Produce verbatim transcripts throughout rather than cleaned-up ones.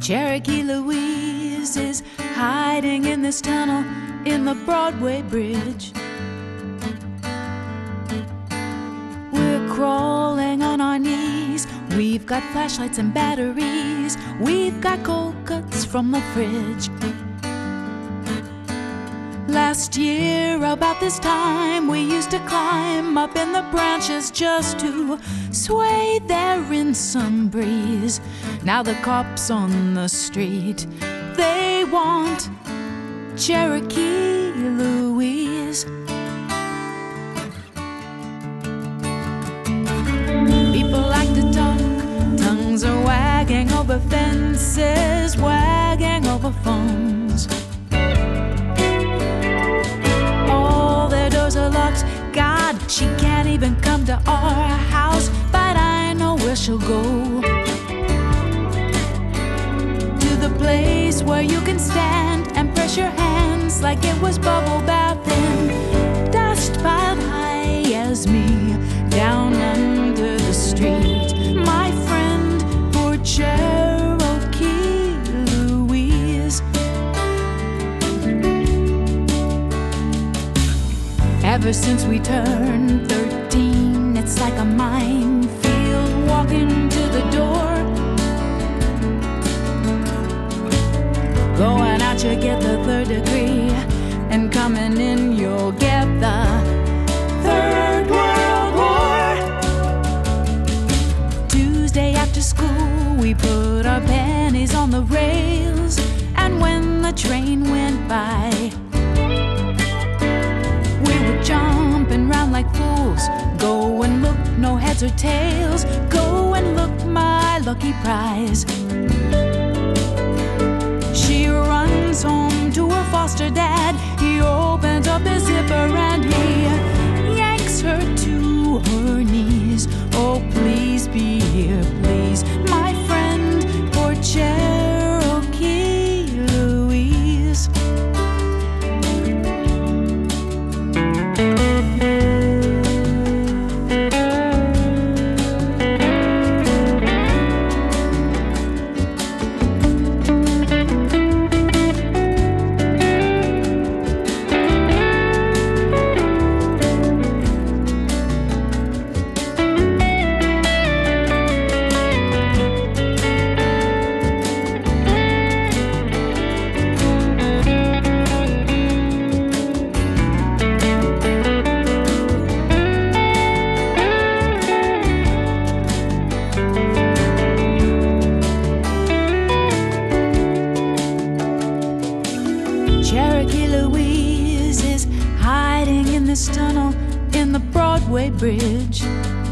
Cherokee Louise is hiding in this tunnel in the Broadway Bridge. We're crawling on our knees. We've got flashlights and batteries. We've got cold cuts from the fridge. Last year, about this time, we used to climb up in the branches just to sway there in some breeze. Now the cops on the street, they want Cherokee Louise. People like to talk, tongues are wagging over fences, wagging over phones. All their doors are locked. God, she can't even come to our house, but I know where she'll go. To the place where you can stand and press your hands like it was bubble bath in dust piled high as me down under the street. My friend, poor Cherokee Louise. Ever since we turned thirteen, it's like a minefield walking to the door. Going out, you get the third degree, and coming in, you'll get the Third World War. Tuesday after school, we put our pennies on the rails, and when the train went by, we were jumping round like fools. Go and look, no heads or tails. Go and look, my lucky prize. She runs home to her foster dad. He opens up the zipper and he yanks her to her knees. Oh, please be here, please, my friend, poor Cherokee Louise. Cherokee Louise is hiding in this tunnel in the Broadway Bridge.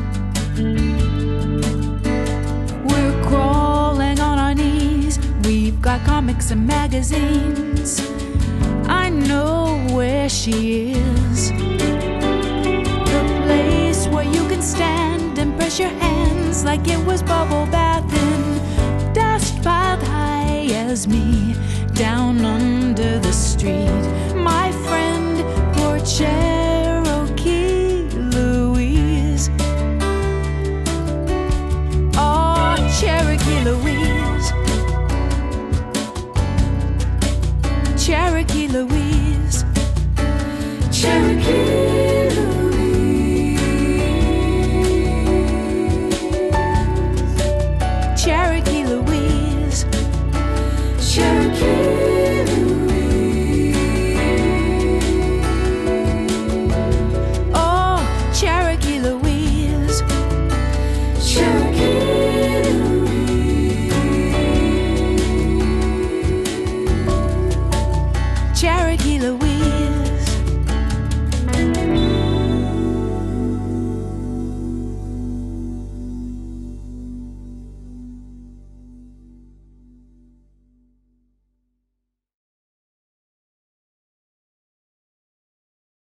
We're crawling on our knees. We've got comics and magazines. I know where she is. The place where you can stand and press your hands like it was bubble bath in dust piled high as me down under the street.